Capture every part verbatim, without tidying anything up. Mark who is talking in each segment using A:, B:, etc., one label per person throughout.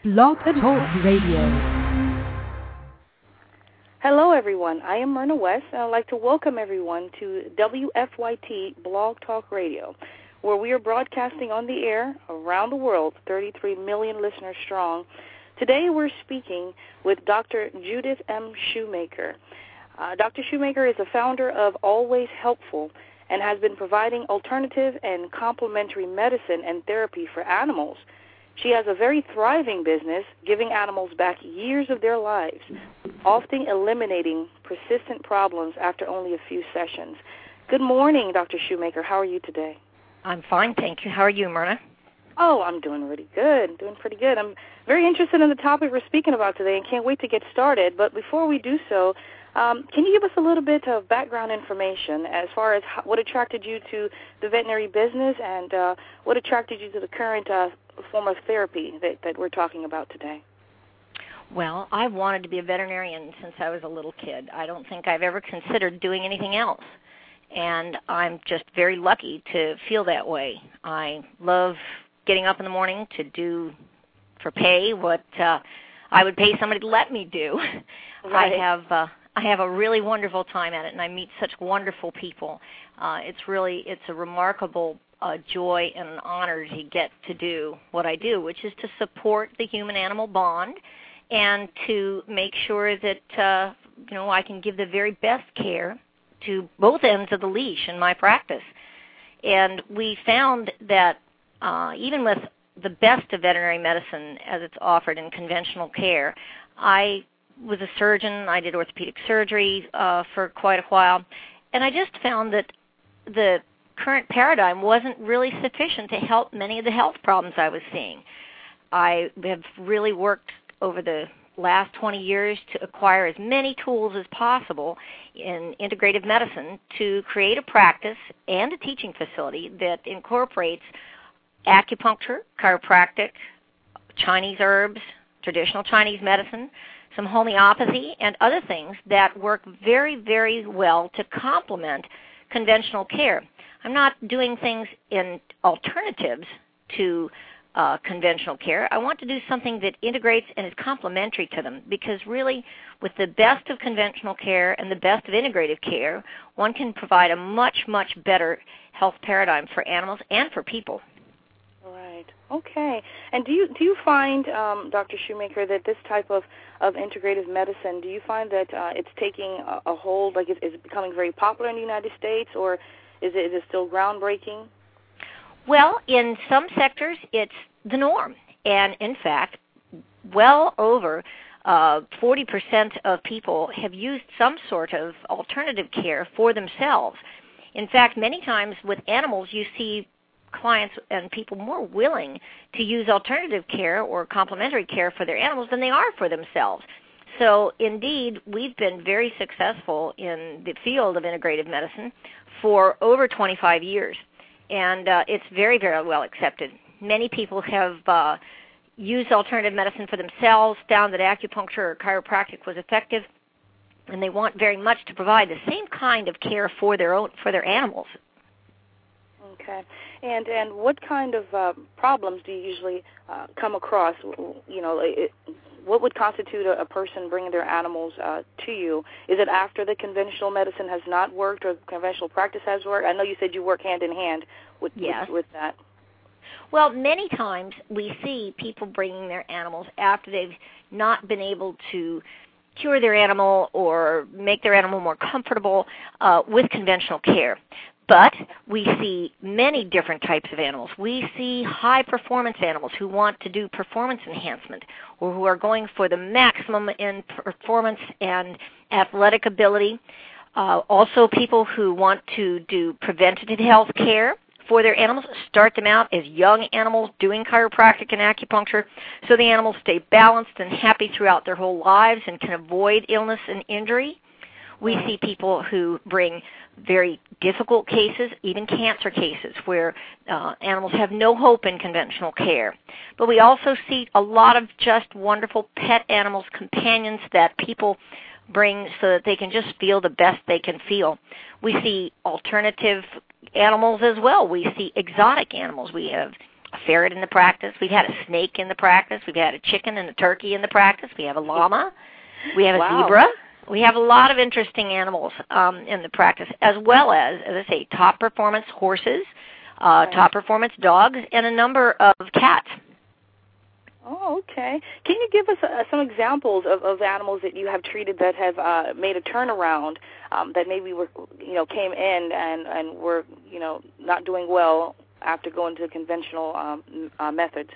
A: Blog Talk Radio.
B: Hello, everyone. I am Myrna West, and I'd like to welcome everyone to W F Y T Blog Talk Radio, where we are broadcasting on the air around the world, thirty-three million listeners strong. Today we're speaking with Doctor Judith M. Shoemaker. Uh, Doctor Shoemaker is the founder of Always Helpful and has been providing alternative and complementary medicine and therapy for animals. She has a very thriving business, giving animals back years of their lives, often eliminating persistent problems after only a few sessions. Good morning, Doctor Shoemaker. How are you today?
C: I'm fine, thank you. How are you, Myrna?
B: Oh, I'm doing really good, doing pretty good. I'm very interested in the topic we're speaking about today and can't wait to get started. But before we do so, um, can you give us a little bit of background information as far as how, what attracted you to the veterinary business and uh, what attracted you to the current uh, form of therapy that, that we're talking about today?
C: Well, I've wanted to be a veterinarian since I was a little kid. I don't think I've ever considered doing anything else. And I'm just very lucky to feel that way. I love getting up in the morning to do for pay what uh, I would pay somebody to let me do.
B: Right.
C: I have uh, I have a really wonderful time at it, and I meet such wonderful people. Uh, it's really it's a remarkable uh, joy and an honor to get to do what I do, which is to support the human-animal bond and to make sure that uh, you know I can give the very best care to both ends of the leash in my practice. And we found that uh, even with the best of veterinary medicine as it's offered in conventional care, I was a surgeon. I did orthopedic surgery uh, for quite a while, and I just found that the current paradigm wasn't really sufficient to help many of the health problems I was seeing. I have really worked over the last twenty years to acquire as many tools as possible in integrative medicine to create a practice and a teaching facility that incorporates acupuncture, chiropractic, Chinese herbs, traditional Chinese medicine, some homeopathy, and other things that work very, very well to complement conventional care. I'm not doing things in alternatives to Uh, conventional care. I want to do something that integrates and is complementary to them, because really with the best of conventional care and the best of integrative care, one can provide a much, much better health paradigm for animals and for people.
B: Right. Okay. And do you do you find, um, Doctor Shoemaker, that this type of, of integrative medicine, do you find that uh, it's taking a, a hold, like is, is it becoming very popular in the United States, or is it, is it still groundbreaking?
C: Well, in some sectors, it's the norm. And in fact, well over uh, forty percent of people have used some sort of alternative care for themselves. In fact, many times with animals, you see clients and people more willing to use alternative care or complementary care for their animals than they are for themselves. So indeed, we've been very successful in the field of integrative medicine for over twenty-five years. And uh, it's very, very well accepted. Many people have uh, used alternative medicine for themselves, found that acupuncture or chiropractic was effective, and they want very much to provide the same kind of care for their own for their animals.
B: Okay. And and what kind of uh, problems do you usually uh, come across? You know, it, what would constitute a, a person bringing their animals uh, to you? Is it after the conventional medicine has not worked or conventional practice has worked? I know you said you work hand in hand with,
C: yes.
B: with, with that.
C: Well, many times we see people bringing their animals after they've not been able to cure their animal or make their animal more comfortable uh, with conventional care. But we see many different types of animals. We see high-performance animals who want to do performance enhancement or who are going for the maximum in performance and athletic ability. Uh, also people who want to do preventative health care for their animals, start them out as young animals doing chiropractic and acupuncture so the animals stay balanced and happy throughout their whole lives and can avoid illness and injury. We see people who bring very difficult cases, even cancer cases, where uh, animals have no hope in conventional care. But we also see a lot of just wonderful pet animals, companions that people bring so that they can just feel the best they can feel. We see alternative animals as well. We see exotic animals. We have a ferret in the practice. We've had a snake in the practice. We've had a chicken and a turkey in the practice. We have a llama. We have a
B: wow.
C: zebra. We have a lot of interesting animals um, in the practice, as well as, as I say, top performance horses, uh, right. top performance dogs, and a number of cats.
B: Oh, okay. Can you give us uh, some examples of, of animals that you have treated that have uh, made a turnaround, um, that maybe were, you know, came in and, and were, you know, not doing well after going to conventional um, uh, methods?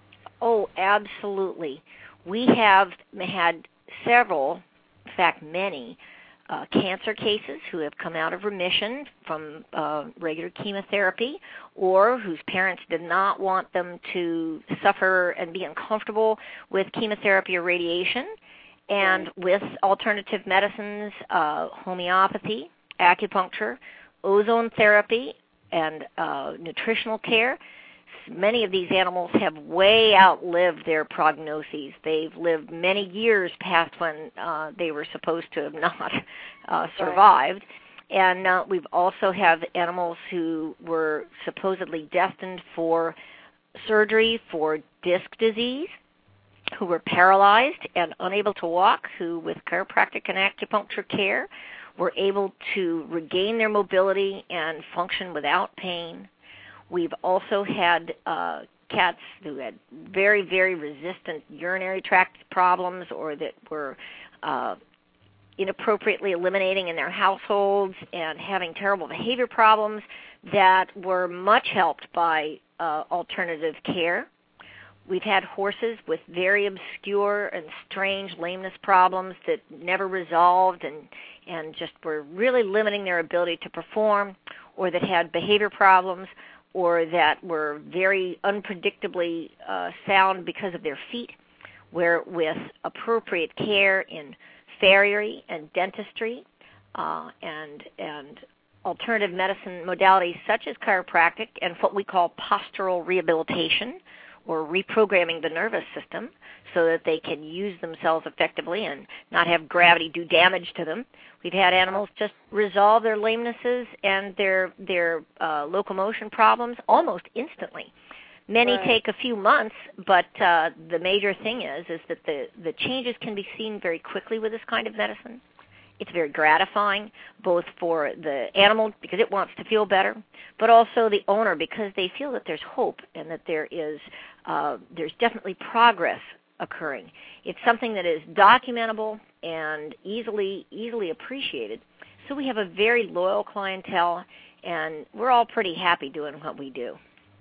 C: Oh, absolutely. We have had several, in fact, many, uh, cancer cases who have come out of remission from uh, regular chemotherapy, or whose parents did not want them to suffer and be uncomfortable with chemotherapy or radiation, and right. with alternative medicines, uh, homeopathy, acupuncture, ozone therapy, and uh, nutritional care. Many of these animals have way outlived their prognoses. They've lived many years past when uh, they were supposed to have not uh, survived. Right. And uh, we've also have animals who were supposedly destined for surgery for disc disease, who were paralyzed and unable to walk, who with chiropractic and acupuncture care were able to regain their mobility and function without pain. We've also had uh, cats who had very, very resistant urinary tract problems, or that were uh, inappropriately eliminating in their households and having terrible behavior problems, that were much helped by uh, alternative care. We've had horses with very obscure and strange lameness problems that never resolved and, and just were really limiting their ability to perform, or that had behavior problems, or that were very unpredictably uh, sound because of their feet, where with appropriate care in farriery and dentistry uh, and, and alternative medicine modalities such as chiropractic and what we call postural rehabilitation, or reprogramming the nervous system so that they can use themselves effectively and not have gravity do damage to them. We've had animals just resolve their lamenesses and their their uh, locomotion problems almost instantly. Many right. take a few months, but uh, the major thing is is that the, the changes can be seen very quickly with this kind of medicine. It's very gratifying, both for the animal because it wants to feel better, but also the owner because they feel that there's hope and that there is uh, there's definitely progress occurring. It's something that is documentable and easily easily appreciated. So we have a very loyal clientele, and we're all pretty happy doing what we do.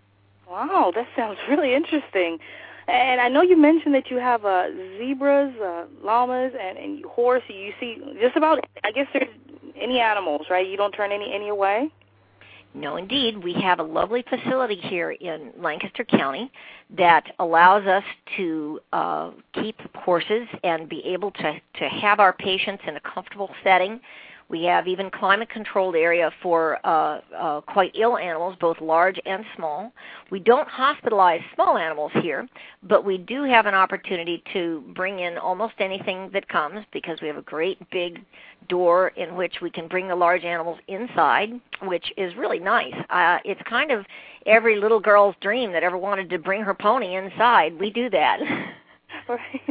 B: Wow, that sounds really interesting. And I know you mentioned that you have uh, zebras, uh, llamas, and, and horse. You see just about, I guess there's any animals, right? You don't turn any, any away?
C: No, indeed. We have a lovely facility here in Lancaster County that allows us to uh, keep horses and be able to, to have our patients in a comfortable setting. We have even climate-controlled area for uh, uh, quite ill animals, both large and small. We don't hospitalize small animals here, but we do have an opportunity to bring in almost anything that comes because we have a great big door in which we can bring the large animals inside, which is really nice. Uh, it's kind of every little girl's dream that ever wanted to bring her pony inside. We do that.
B: Right.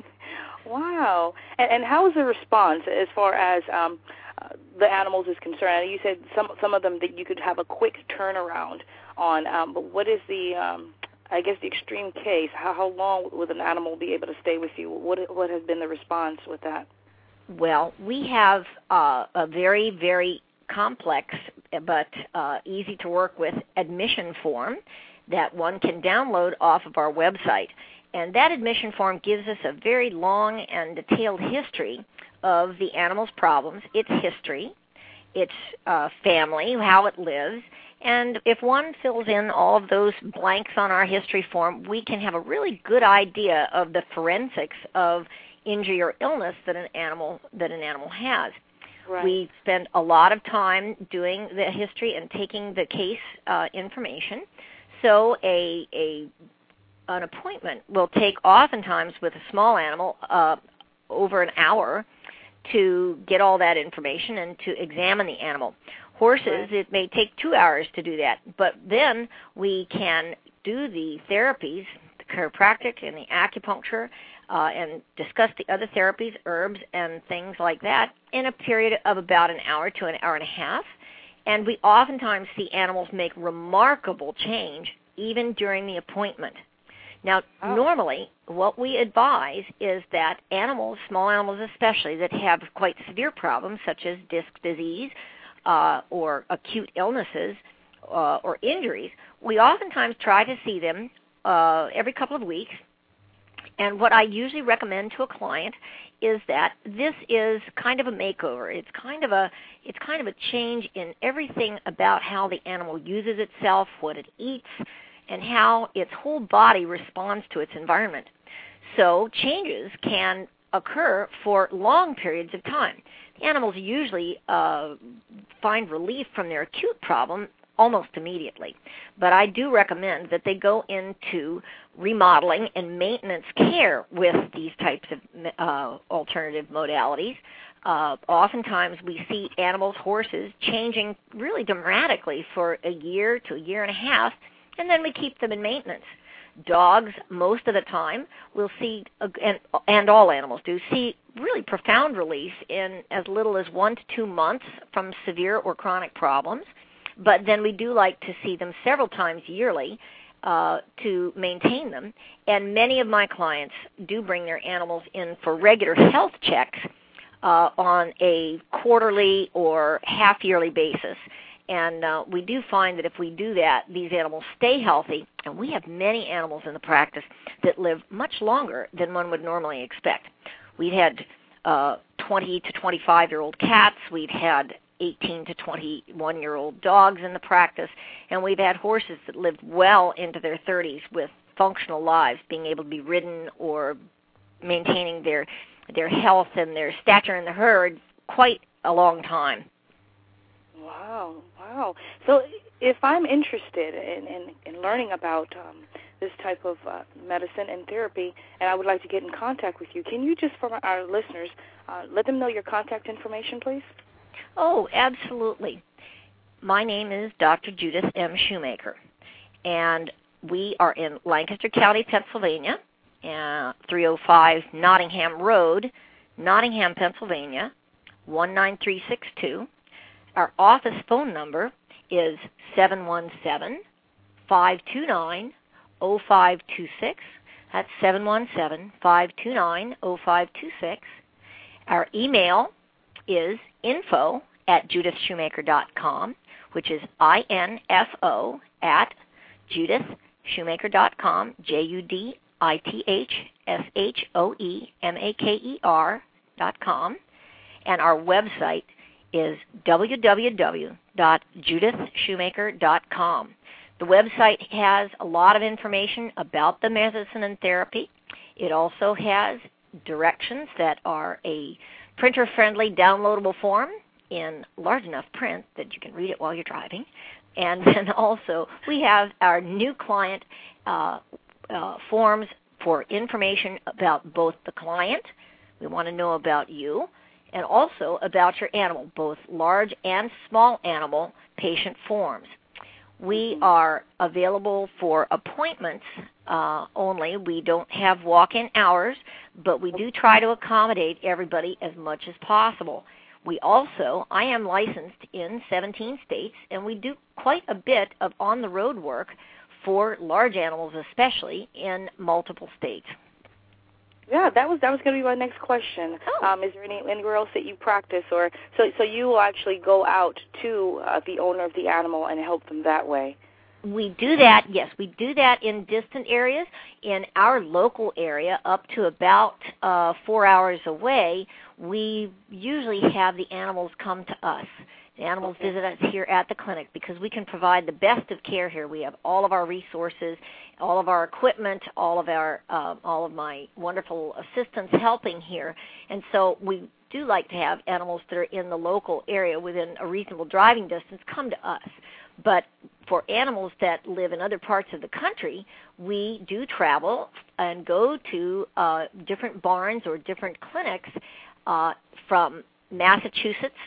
B: Wow. And, and how is the response as far as um, uh, the animals is concerned? You said some some of them that you could have a quick turnaround on, um, but what is the, um, I guess, the extreme case? How, how long would an animal be able to stay with you? What what has been the response with that?
C: Well, we have uh, a very, very complex but uh, easy to work with admission form that one can download off of our website. And that admission form gives us a very long and detailed history of the animal's problems, its history, its uh, family, how it lives. And if one fills in all of those blanks on our history form, we can have a really good idea of the forensics of injury or illness that an animal that an animal has.
B: Right.
C: We spend a lot of time doing the history and taking the case uh, information. So a a an appointment will take oftentimes with a small animal uh, over an hour to get all that information and to examine the animal. Horses, right. It may take two hours to do that, but then we can do the therapies, the chiropractic and the acupuncture, uh, and discuss the other therapies, herbs and things like that, in a period of about an hour to an hour and a half. And we oftentimes see animals make remarkable change even during the appointment. Now, oh. normally, what we advise is that animals, small animals especially, that have quite severe problems such as disc disease uh, or acute illnesses uh, or injuries, we oftentimes try to see them uh, every couple of weeks. And what I usually recommend to a client is that this is kind of a makeover. It's kind of a it's kind of a change in everything about how the animal uses itself, what it eats, and how its whole body responds to its environment. So changes can occur for long periods of time. The animals usually uh, find relief from their acute problem almost immediately. But I do recommend that they go into remodeling and maintenance care with these types of uh, alternative modalities. Uh, oftentimes we see animals, horses, changing really dramatically for a year to a year and a half, and then we keep them in maintenance. Dogs, most of the time, will see, uh, and, and all animals do, see really profound relief in as little as one to two months from severe or chronic problems. But then we do like to see them several times yearly uh, to maintain them. And many of my clients do bring their animals in for regular health checks uh, on a quarterly or half-yearly basis. And uh, we do find that if we do that, these animals stay healthy. And we have many animals in the practice that live much longer than one would normally expect. We've had uh, twenty to twenty-five-year-old cats. We've had eighteen to twenty-one-year-old dogs in the practice, and we've had horses that lived well into their thirties with functional lives, being able to be ridden or maintaining their their health and their stature in the herd quite a long time.
B: Wow, wow. So if I'm interested in, in, in learning about um, this type of uh, medicine and therapy, and I would like to get in contact with you, can you just, for our listeners, uh, let them know your contact information, please?
C: Oh, absolutely. My name is Doctor Judith M. Shoemaker, and we are in Lancaster County, Pennsylvania, uh, three oh five Nottingham Road, Nottingham, Pennsylvania, one nine three six two. Our office phone number is seven one seven, five two nine, oh five two six. That's seven one seven, five two nine, oh five two six. Our email is info at judith shoemaker dot com, which is I N F O at judith shoemaker dot com, J U D I T H S H O E M A K E R dot com. And our website is w w w dot judith shoemaker dot com. The website has a lot of information about the medicine and therapy. It also has directions that are a printer-friendly downloadable form in large enough print that you can read it while you're driving. And then also we have our new client uh, uh, forms for information about both the client, we want to know about you, and also about your animal, both large and small animal patient forms. We are available for appointments uh, only. We don't have walk-in hours, but we do try to accommodate everybody as much as possible. We also, I am licensed in seventeen states, and we do quite a bit of on-the-road work for large animals especially in multiple states.
B: Yeah, that was that was going to be my next question.
C: Oh.
B: Um, is there any anywhere else that you practice, or so so you will actually go out to uh, the owner of the animal and help them that way?
C: We do that, yes. We do that in distant areas. In our local area, up to about uh, four hours away, we usually have the animals come to us. The animals
B: Okay.
C: visit us here at the clinic because we can provide the best of care here. We have all of our resources, all of our equipment, all of our uh, all of my wonderful assistants helping here. And so we do like to have animals that are in the local area within a reasonable driving distance come to us. But for animals that live in other parts of the country, we do travel and go to uh, different barns or different clinics uh, from Massachusetts,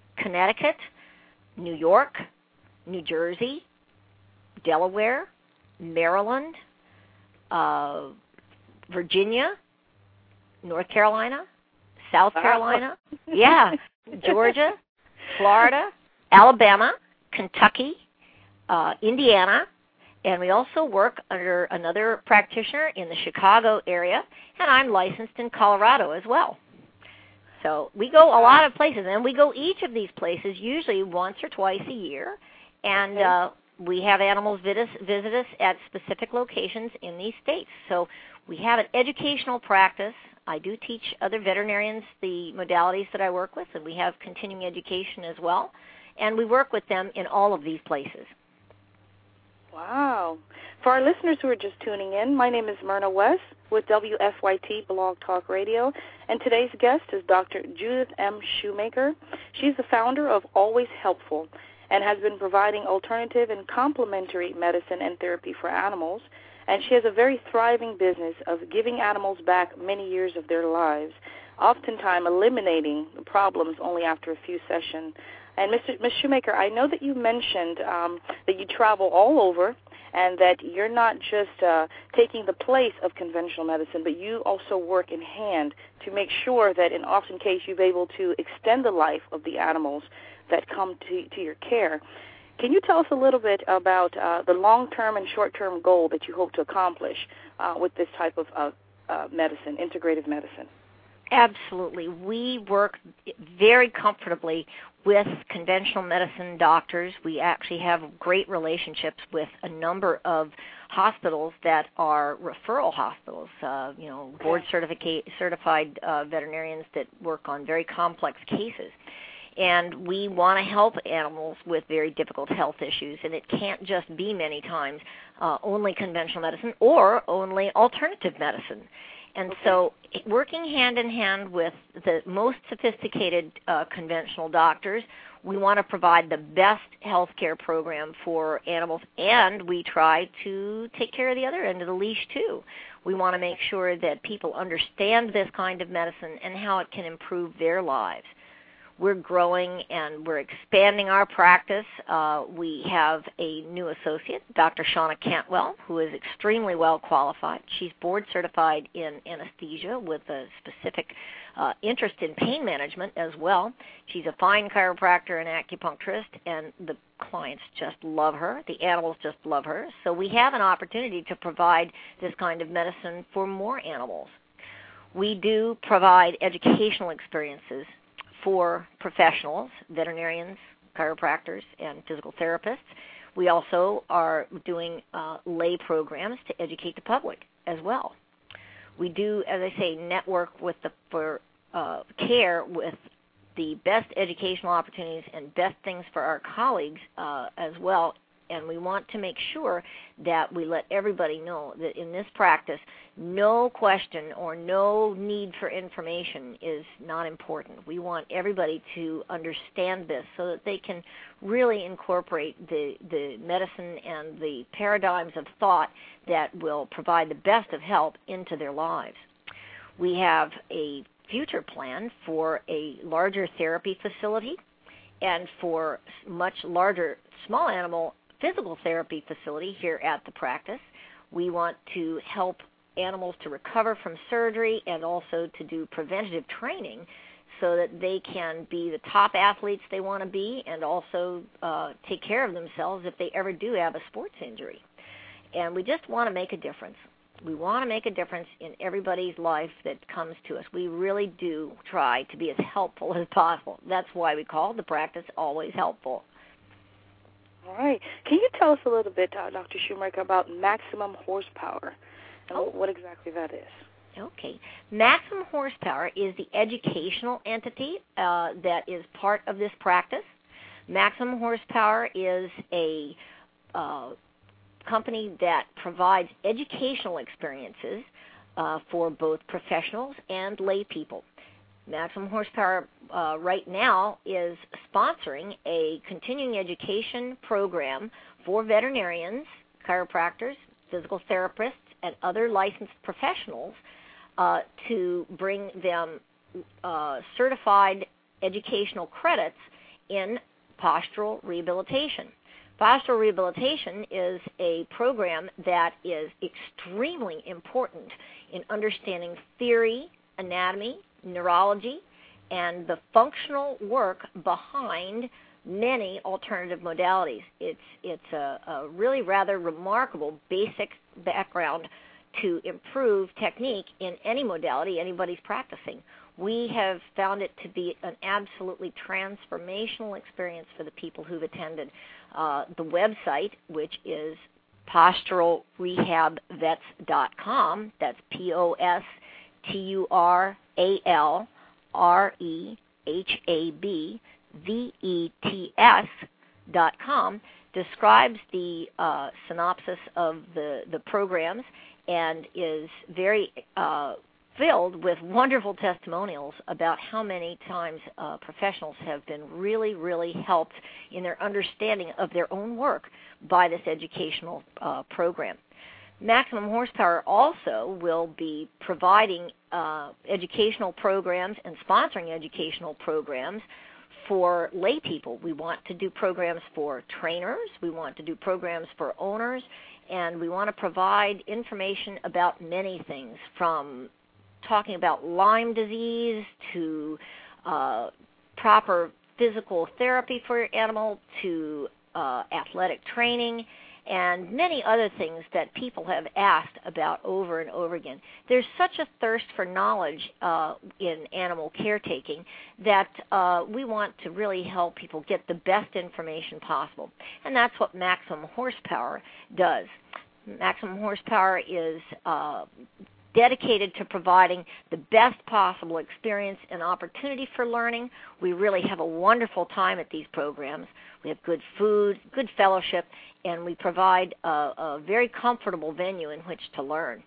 C: Connecticut, New York, New Jersey, Delaware, Maryland, uh, Virginia, North Carolina, South Carolina, yeah, Georgia, Florida, Alabama, Kentucky, uh, Indiana, and we also work under another practitioner in the Chicago area, and I'm licensed in Colorado as well. So we go a lot of places, and we go each of these places usually once or twice a year, and uh, we have animals visit us, visit us at specific locations in these states. So we have an educational practice. I do teach other veterinarians the modalities that I work with, and we have continuing education as well, and we work with them in all of these places.
B: Wow. For our listeners who are just tuning in, my name is Myrna West with W F Y T Blog Talk Radio, and today's guest is Doctor Judith M. Shoemaker. She's the founder of Always Helpful and has been providing alternative and complementary medicine and therapy for animals, and she has a very thriving business of giving animals back many years of their lives, oftentimes eliminating the problems only after a few sessions. And Miz Shoemaker, I know that you mentioned um, that you travel all over and that you're not just uh, taking the place of conventional medicine, but you also work in hand to make sure that in often case you're able to extend the life of the animals that come to, to your care. Can you tell us a little bit about uh, the long-term and short-term goal that you hope to accomplish uh, with this type of uh, uh, medicine, integrative medicine?
C: Absolutely. We work very comfortably with conventional medicine doctors. We actually have great relationships with a number of hospitals that are referral hospitals, uh, you know, board certificate, certified uh, veterinarians that work on very complex cases. And we want to help animals with very difficult health issues, and it can't just be many times uh, only conventional medicine or only alternative medicine. And so working hand in hand with the most sophisticated uh, conventional doctors, we want to provide the best health care program for animals, and we try to take care of the other end of the leash too. We want to make sure that people understand this kind of medicine and how it can improve their lives. We're growing and we're expanding our practice. Uh, we have a new associate, Doctor Shauna Cantwell, who is extremely well qualified. She's board certified in anesthesia with a specific uh, interest in pain management as well. She's a fine chiropractor and acupuncturist, and the clients just love her. The animals just love her. So we have an opportunity to provide this kind of medicine for more animals. We do provide educational experiences for professionals, veterinarians, chiropractors, and physical therapists. We also are doing uh, lay programs to educate the public as well. We do, as I say, network with the for uh, care with the best educational opportunities and best things for our colleagues uh, as well. And we want to make sure that we let everybody know that in this practice, no question or no need for information is not important. We want everybody to understand this so that they can really incorporate the, the medicine and the paradigms of thought that will provide the best of help into their lives. We have a future plan for a larger therapy facility and for much larger small animal physical therapy facility here at the practice. We want to help animals to recover from surgery and also to do preventative training so that they can be the top athletes they want to be and also uh, take care of themselves if they ever do have a sports injury. And we just want to make a difference. We want to make a difference in everybody's life that comes to us. We really do try to be as helpful as possible. That's why we call the practice Always Helpful.
B: All right. Can you tell us a little bit, uh, Doctor Shoemaker, about maximum horsepower and
C: oh.
B: what exactly that is?
C: Okay. Maximum Horsepower is the educational entity uh, that is part of this practice. Maximum Horsepower is a uh, company that provides educational experiences uh, for both professionals and lay people. Maximum Horsepower uh, right now is sponsoring a continuing education program for veterinarians, chiropractors, physical therapists, and other licensed professionals uh, to bring them uh, certified educational credits in postural rehabilitation. Postural rehabilitation is a program that is extremely important in understanding theory, anatomy, neurology, and the functional work behind many alternative modalities. It's, it's a, a really rather remarkable basic background to improve technique in any modality anybody's practicing. We have found it to be an absolutely transformational experience for the people who've attended. Uh, the website, which is postural rehab vets dot com, that's P O S T U R A L R E H A B V E T S dot com, describes the uh, synopsis of the, the programs and is very uh, filled with wonderful testimonials about how many times uh, professionals have been really, really helped in their understanding of their own work by this educational uh, program. Maximum Horsepower also will be providing uh, educational programs and sponsoring educational programs for lay people. We want to do programs for trainers, we want to do programs for owners, and we want to provide information about many things, from talking about Lyme disease to uh, proper physical therapy for your animal to uh, athletic training and many other things that people have asked about over and over again. There's such a thirst for knowledge uh, in animal caretaking that uh, we want to really help people get the best information possible, and that's what Maximum Horsepower does. Maximum Horsepower is uh, dedicated to providing the best possible experience and opportunity for learning. We really have a wonderful time at these programs. We have good food, good fellowship, and we provide a, a very comfortable venue in which to learn.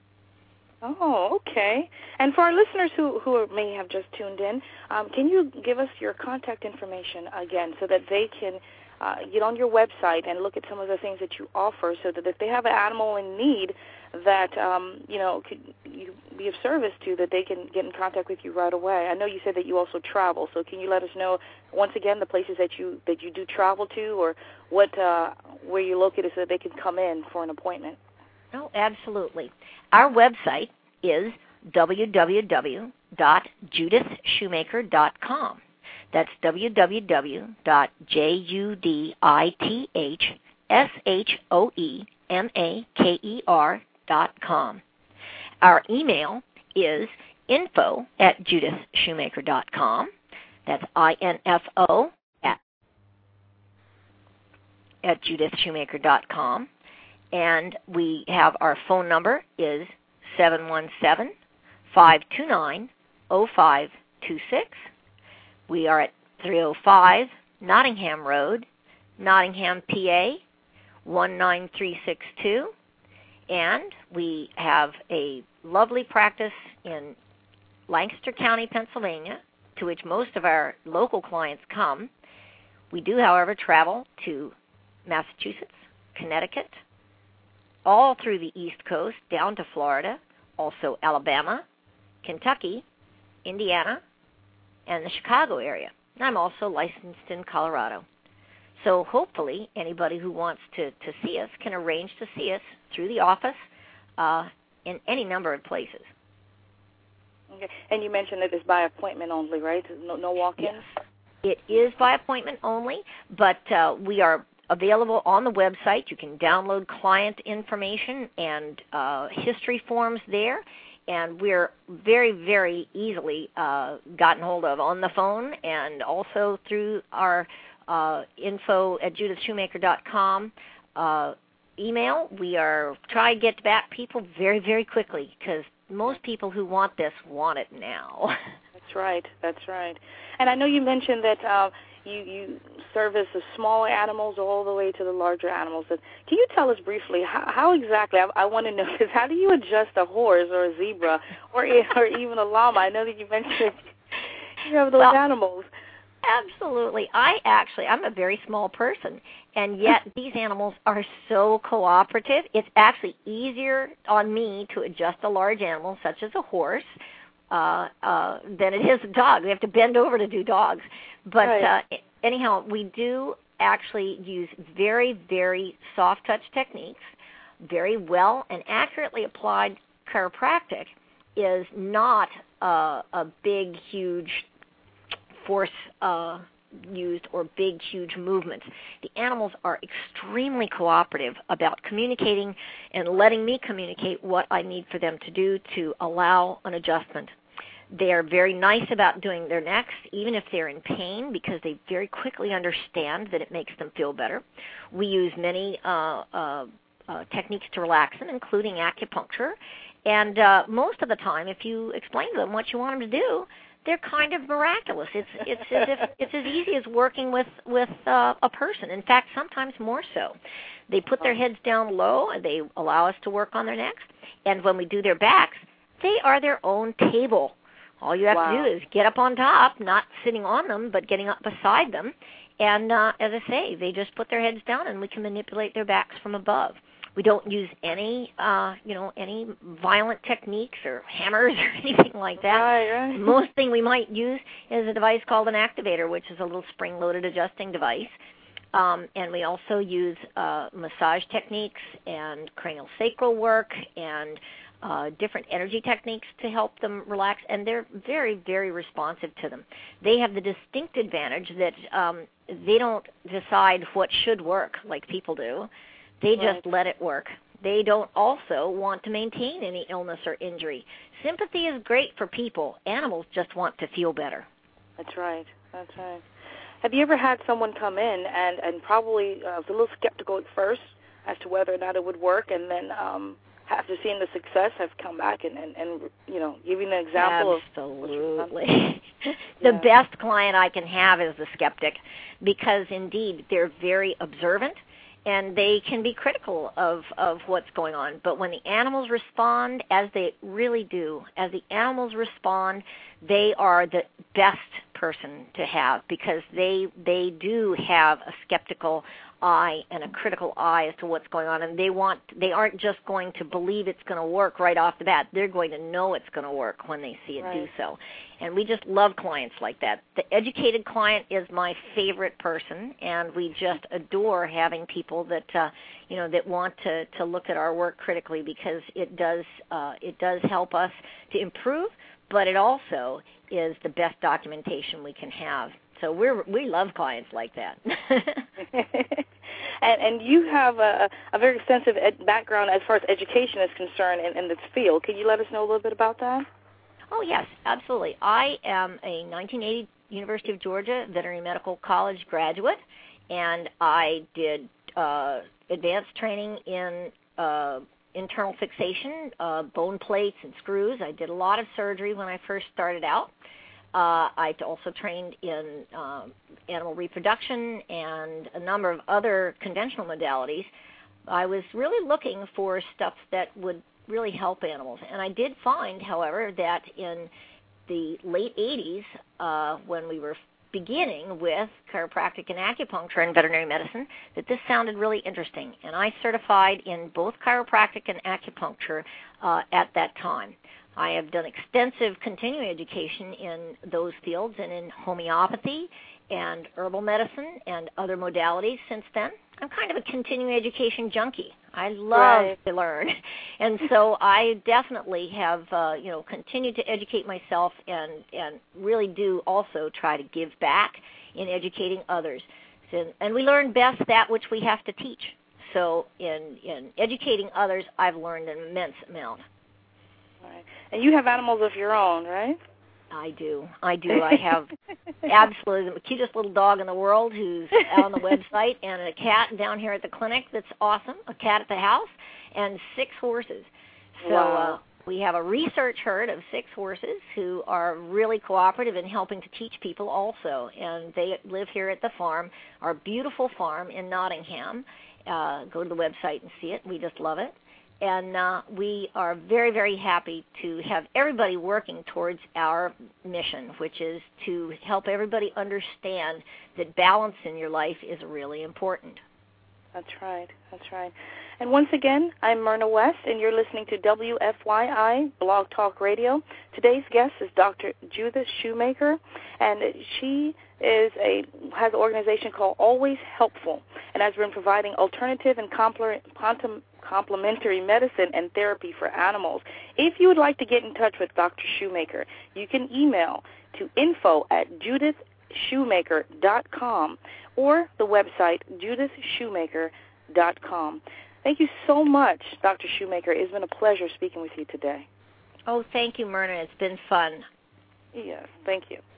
B: Oh, okay. And for our listeners who, who may have just tuned in, um, can you give us your contact information again so that they can uh, get on your website and look at some of the things that you offer, so that if they have an animal in need that, um, you know, could you be of service to, that they can get in contact with you right away? I know you said that you also travel, so can you let us know, once again, the places that you that you do travel to, or what uh, where you're located, so that they can come in for an appointment?
C: Oh, absolutely. Our website is w w w dot judith shoemaker dot com. That's w w w dot judith shoemaker dot com. Our email is info at judith shoemaker dot com. That's I N F O at, at judith shoemaker dot com. And we have our phone number is seven one seven, five two nine, zero five two six. We are at three oh five Nottingham Road, Nottingham, P A, one nine three six two. And we have a lovely practice in Lancaster County, Pennsylvania, to which most of our local clients come. We do, however, travel to Massachusetts, Connecticut, all through the East Coast, down to Florida, also Alabama, Kentucky, Indiana, and the Chicago area. And I'm also licensed in Colorado. So hopefully anybody who wants to, to see us can arrange to see us through the office uh, in any number of places.
B: Okay. And you mentioned that it's by appointment only, right? No, no walk-ins?
C: Yes. It is by appointment only, but uh, we are available on the website. You can download client information and uh, history forms there, and we're very, very easily uh, gotten hold of on the phone and also through our uh, info at judith shoemaker dot com uh, email. We are trying to get back people very, very quickly, because most people who want this want it now.
B: That's right. That's right. And I know you mentioned that uh, you, you service the smaller animals all the way to the larger animals. Can you tell us briefly how, how exactly, I, I want to know this, how do you adjust a horse or a zebra or, or even a llama? I know that you mentioned you have those well, animals.
C: Absolutely. I actually, I'm a very small person, and yet these animals are so cooperative. It's actually easier on me to adjust a large animal, such as a horse, uh, uh, than it is a dog. We have to bend over to do dogs. But
B: right.
C: uh, anyhow, we do actually use very, very soft touch techniques, very well and accurately applied chiropractic is not uh, a big, huge force uh, used or big, huge movements. The animals are extremely cooperative about communicating and letting me communicate what I need for them to do to allow an adjustment. They are very nice about doing their necks, even if they're in pain, because they very quickly understand that it makes them feel better. We use many uh, uh, uh, techniques to relax them, including acupuncture. And uh, most of the time, if you explain to them what you want them to do, they're kind of miraculous. It's it's as if it's as easy as working with with uh, a person. In fact, sometimes more so. They put their heads down low, and they allow us to work on their necks. And when we do their backs, they are their own table. All you have wow. to do is get up on top, not sitting on them, but getting up beside them. And uh, as I say, they just put their heads down, and we can manipulate their backs from above. We don't use any, uh, you know, any violent techniques or hammers or anything like that.
B: Right, right.
C: Most thing we might use is a device called an activator, which is a little spring-loaded adjusting device. Um, and we also use uh, massage techniques and cranial sacral work and uh, different energy techniques to help them relax. And they're very, very responsive to them. They have the distinct advantage that um, they don't decide what should work like people do. They just right. let it work. They don't also want to maintain any illness or injury. Sympathy is great for people. Animals just want to feel better.
B: That's right. That's right. Have you ever had someone come in and, and probably uh, was a little skeptical at first as to whether or not it would work, and then um, after seeing the success have come back and, and, and you know, giving an example
C: Absolutely.
B: of Absolutely.
C: The
B: yeah.
C: best client I can have is the skeptic, because indeed they're very observant. And they can be critical of, of what's going on. But when the animals respond, as they really do, as the animals respond, they are the best person to have, because they they do have a skeptical eye and a critical eye as to what's going on, and they want they aren't just going to believe it's going to work right off the bat. They're going to know it's going to work when they see it right. do so. And we just love clients like that. The educated client is my favorite person, and we just adore having people that uh, you know that want to, to look at our work critically, because it does uh, it does help us to improve, but it also is the best documentation we can have. So we're we love clients like that.
B: and, and you have a, a very extensive ed- background as far as education is concerned in, in this field. Could you let us know a little bit about that?
C: Oh, yes, absolutely. I am a nineteen eighty University of Georgia Veterinary Medical College graduate, and I did uh, advanced training in uh, internal fixation, uh, bone plates and screws. I did a lot of surgery when I first started out. Uh, I also trained in uh, animal reproduction and a number of other conventional modalities. I was really looking for stuff that would really help animals. And I did find, however, that in the late eighties, uh, when we were beginning with chiropractic and acupuncture and veterinary medicine, that this sounded really interesting. And I certified in both chiropractic and acupuncture uh, at that time. I have done extensive continuing education in those fields and in homeopathy and herbal medicine and other modalities since then. I'm kind of a continuing education junkie. I love
B: right.
C: to learn. And so I definitely have, uh, you know, continued to educate myself and, and really do also try to give back in educating others. So, and we learn best that which we have to teach. So in, in educating others, I've learned an immense amount.
B: Right. And you have animals of your own, right?
C: I do. I do. I have absolutely the cutest little dog in the world who's out on the website, and a cat down here at the clinic that's awesome, a cat at the house, and six horses. So
B: wow.
C: uh, we have a research herd of six horses who are really cooperative in helping to teach people also, and they live here at the farm, our beautiful farm in Nottingham. Uh, go to the website and see it. We just love it. And uh, we are very, very happy to have everybody working towards our mission, which is to help everybody understand that balance in your life is really important.
B: That's right. That's right. And once again, I'm Myrna West, and you're listening to W F Y I Blog Talk Radio. Today's guest is Doctor Judith Shoemaker, and she is a has an organization called Always Helpful, and has been providing alternative and complementary medicine and therapy for animals. If you would like to get in touch with Doctor Shoemaker, you can email to info at judith shoemaker dot com or the website judith shoemaker dot com. Thank you so much, Doctor Shoemaker. It's been a pleasure speaking with you today.
C: Oh, thank you, Myrna. It's been fun.
B: Yes, thank you.